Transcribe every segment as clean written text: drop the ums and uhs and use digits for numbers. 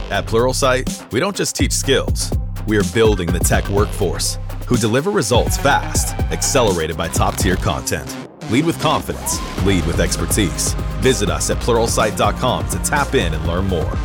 At Pluralsight, we don't just teach skills. We are building the tech workforce who deliver results fast, accelerated by top-tier content. Lead with confidence. Lead with expertise. Visit us at Pluralsight.com to tap in and learn more.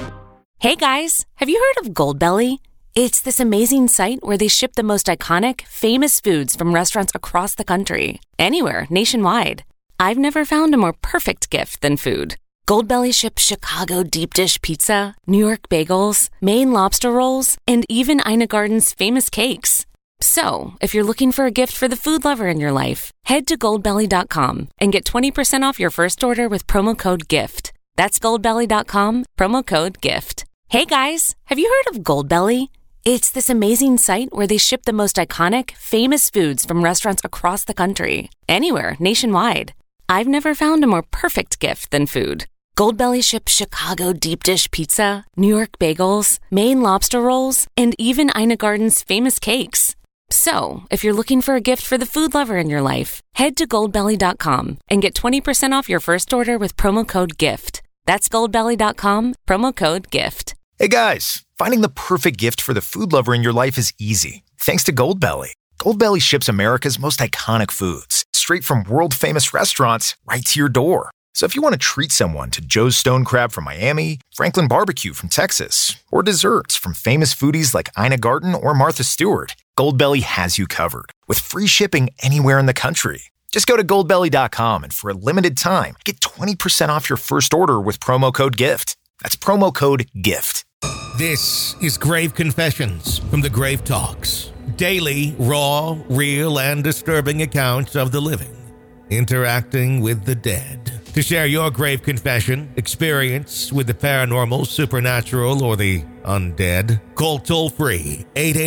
Hey guys, have you heard of Goldbelly? It's this amazing site where they ship the most iconic, famous foods from restaurants across the country, anywhere, nationwide. I've never found a more perfect gift than food. Goldbelly ships Chicago deep dish pizza, New York bagels, Maine lobster rolls, and even Ina Garden's famous cakes. So, if you're looking for a gift for the food lover in your life, head to Goldbelly.com and get 20% off your first order with promo code GIFT. That's Goldbelly.com, promo code GIFT. Hey guys, have you heard of Goldbelly? It's this amazing site where they ship the most iconic, famous foods from restaurants across the country, anywhere, nationwide. I've never found a more perfect gift than food. Goldbelly ships Chicago deep dish pizza, New York bagels, Maine lobster rolls, and even Ina Garden's famous cakes. So, if you're looking for a gift for the food lover in your life, head to Goldbelly.com and get 20% off your first order with promo code GIFT. That's Goldbelly.com, promo code GIFT. Hey guys, finding the perfect gift for the food lover in your life is easy, thanks to Goldbelly. Goldbelly ships America's most iconic foods, straight from world-famous restaurants right to your door. So if you want to treat someone to Joe's Stone Crab from Miami, Franklin Barbecue from Texas, or desserts from famous foodies like Ina Garten or Martha Stewart, Goldbelly has you covered, with free shipping anywhere in the country. Just go to Goldbelly.com and for a limited time, get 20% off your first order with promo code GIFT. That's promo code GIFT. This is Grave Confessions from the Grave Talks. Daily, raw, real, and disturbing accounts of the living, interacting with the dead. To share your grave confession, experience with the paranormal, supernatural, or the undead, call toll-free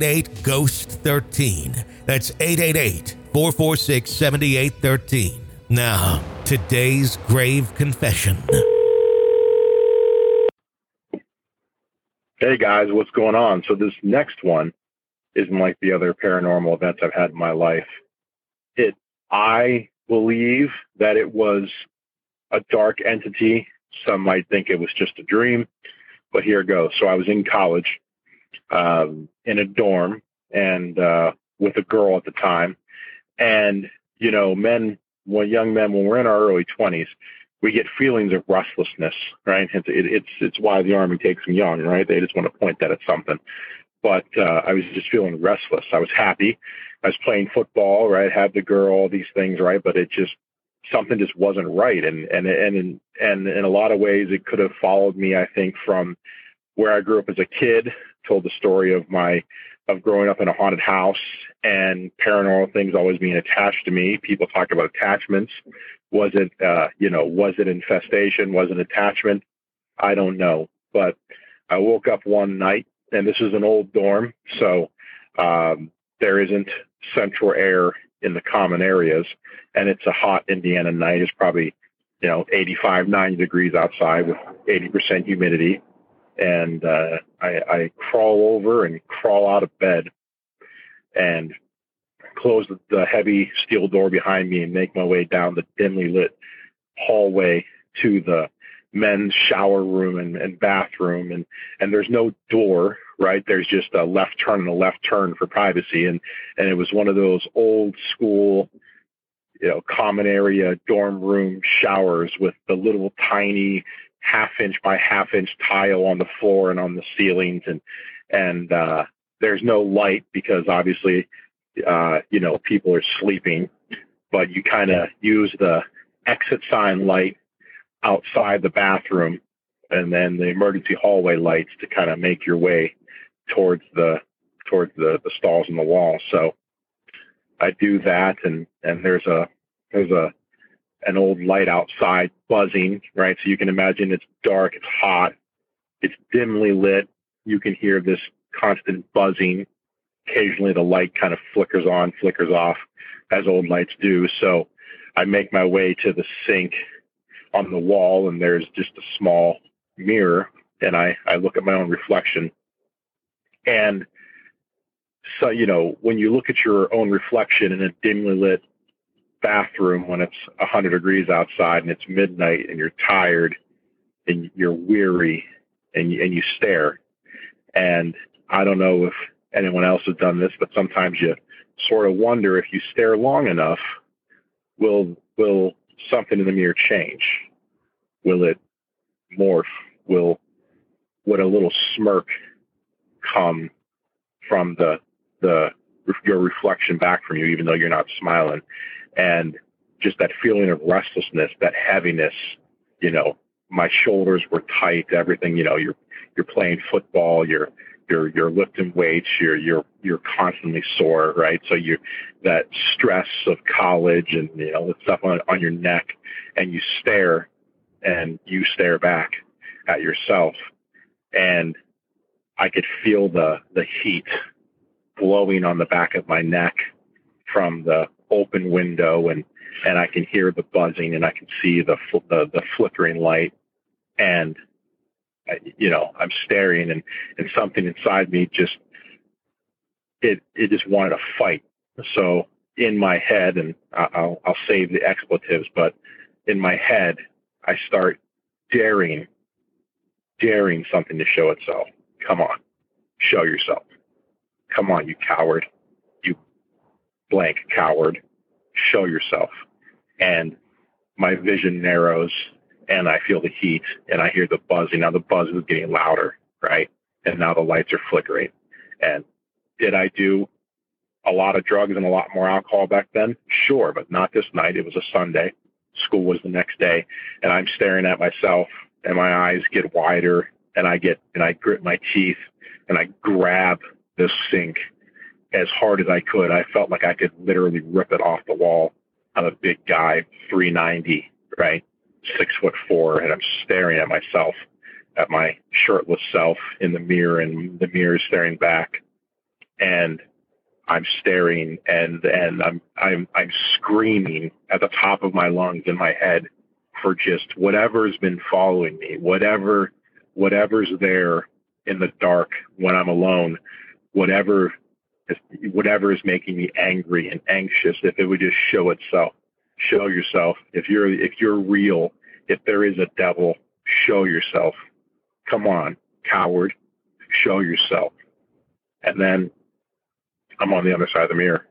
888-GHOST-13. That's 888-446-7813. Now, today's grave confession. Hey guys, what's going on? So this next one isn't like the other paranormal events I've had in my life. I believe that it was a dark entity. Some might think it was just a dream, but here it goes. So I was in college, in a dorm, and with a girl at the time. And, you know, young men, when we're in our early 20s, we get feelings of restlessness, right? It's why the Army takes them young, right? They just want to point that at something. But I was just feeling restless. I was happy. I was playing football, right? Had the girl, all these things, right? But something just wasn't right. And in a lot of ways, it could have followed me, I think, from where I grew up as a kid. Told the story of growing up in a haunted house and paranormal things always being attached to me. People talk about attachments. Was it infestation? Was it attachment? I don't know. But I woke up one night, and this is an old dorm, so there isn't central air in the common areas, and it's a hot Indiana night. It's probably, 85, 90 degrees outside with 80% humidity. And I crawl over and crawl out of bed and close the heavy steel door behind me and make my way down the dimly lit hallway to the men's shower room and bathroom. And there's no door, right? There's just a left turn and a left turn for privacy. And it was one of those old school, common area dorm room showers with the little tiny half-inch by half-inch tile on the floor and on the ceilings. And there's no light because obviously, people are sleeping, but you kind of use the exit sign light outside the bathroom and then the emergency hallway lights to kind of make your way towards the stalls in the wall. So I do that, and there's an old light outside buzzing, right? So you can imagine it's dark, it's hot, it's dimly lit. You can hear this constant buzzing. Occasionally the light kind of flickers on, flickers off, as old lights do. So I make my way to the sink on the wall, and there's just a small mirror, and I look at my own reflection. And so, when you look at your own reflection in a dimly lit bathroom when it's 100 degrees outside and it's midnight and you're tired and you're weary and you stare. And I don't know if anyone else has done this, but sometimes you sort of wonder, if you stare long enough, will something in the mirror change? Will it morph? Would a little smirk come from your reflection back from you, even though you're not smiling? And just that feeling of restlessness, that heaviness, my shoulders were tight, everything, you're playing football, you're lifting weights, you're constantly sore, right? So that stress of college and, the stuff on your neck, and you stare back at yourself. And I could feel the heat blowing on the back of my neck from the open window, and I can hear the buzzing, and I can see the flickering light, and I'm staring, and something inside me just wanted to fight. So in my head, and I'll save the expletives, but in my head, I start daring something to show itself. Come on, show yourself. Come on, you coward, you blank coward, show yourself. And my vision narrows, and I feel the heat, and I hear the buzzing. Now the buzz is getting louder, right? And now the lights are flickering. And did I do a lot of drugs and a lot more alcohol back then? Sure, but not this night. It was a Sunday. School was the next day, and I'm staring at myself, and my eyes get wider, and I grit my teeth, and I grab this sink as hard as I could. I felt like I could literally rip it off the wall. I'm a big guy, 390, right? 6'4", and I'm staring at myself, at my shirtless self in the mirror, and the mirror is staring back, and I'm staring, and I'm screaming at the top of my lungs in my head for just whatever's been following me, whatever's there in the dark when I'm alone, whatever is making me angry and anxious. If it would just show itself. Show yourself. If you're real, if there is a devil, show yourself. Come on, coward, show yourself. And then I'm on the other side of the mirror.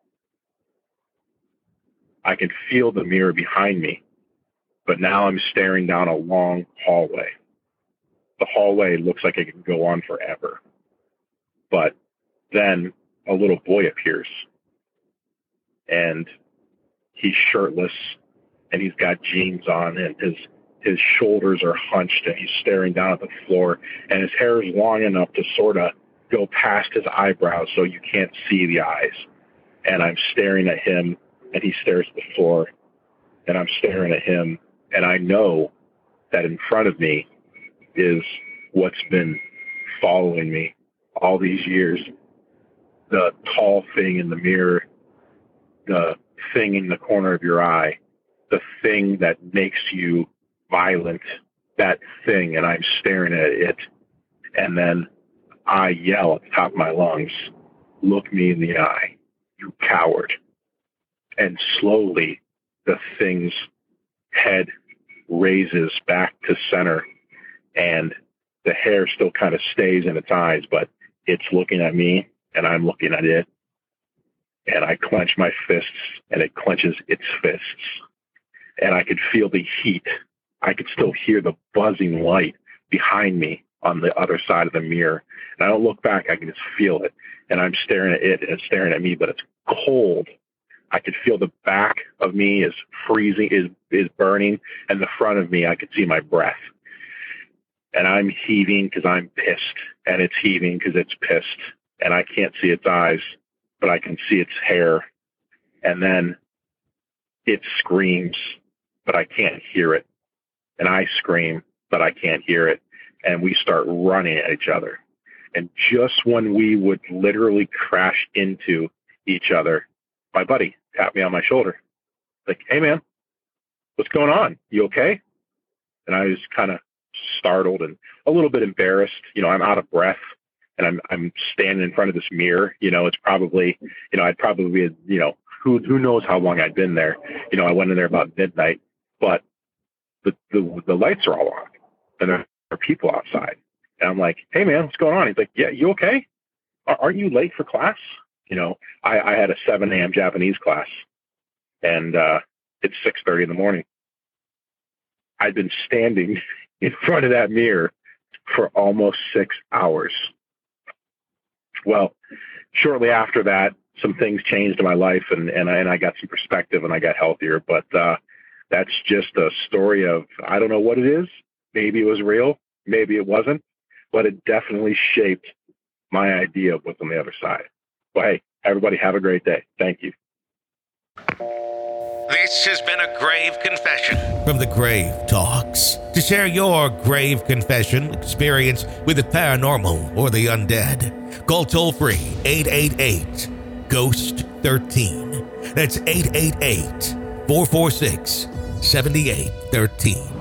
I can feel the mirror behind me, but now I'm staring down a long hallway. The hallway looks like it can go on forever. But then a little boy appears, and he's shirtless, and he's got jeans on, and his shoulders are hunched, and he's staring down at the floor, and his hair is long enough to sort of go past his eyebrows so you can't see the eyes. And I'm staring at him, and he stares at the floor, and I'm staring at him, and I know that in front of me is what's been following me all these years. The tall thing in the mirror, the thing in the corner of your eye, the thing that makes you violent, that thing, and I'm staring at it. And then I yell at the top of my lungs, look me in the eye, you coward. And slowly the thing's head raises back to center, and the hair still kind of stays in its eyes, but it's looking at me, and I'm looking at it. And I clench my fists, and it clenches its fists. And I could feel the heat. I could still hear the buzzing light behind me on the other side of the mirror. And I don't look back. I can just feel it. And I'm staring at it, and it's staring at me, but it's cold. I could feel the back of me is freezing, is burning, and the front of me, I could see my breath. And I'm heaving because I'm pissed, and it's heaving because it's pissed. And I can't see its eyes, but I can see its hair. And then it screams, but I can't hear it. And I scream, but I can't hear it. And we start running at each other. And just when we would literally crash into each other, my buddy tapped me on my shoulder. Like, hey, man, what's going on? You okay? And I was kind of startled and a little bit embarrassed. You know, I'm out of breath, and I'm standing in front of this mirror. You know, it's probably, you know, I'd probably, you know, who knows how long I'd been there. You know, I went in there about midnight, but the lights are all on, and there are people outside. And I'm like, hey, man, what's going on? He's like, yeah, you okay? Aren't you late for class? You know, I had a 7 a.m. Japanese class, and it's 6:30 in the morning. I'd been standing in front of that mirror for almost 6 hours. Well, shortly after that, some things changed in my life, and I got some perspective, and I got healthier. But that's just a story of, I don't know what it is. Maybe it was real, maybe it wasn't, but it definitely shaped my idea of what's on the other side. Well, hey, everybody have a great day. Thank you. This has been a Grave Confession from the Grave Talks. To share your grave confession experience with the paranormal or the undead, call toll-free 888-GHOST-13. That's 888-446-7813.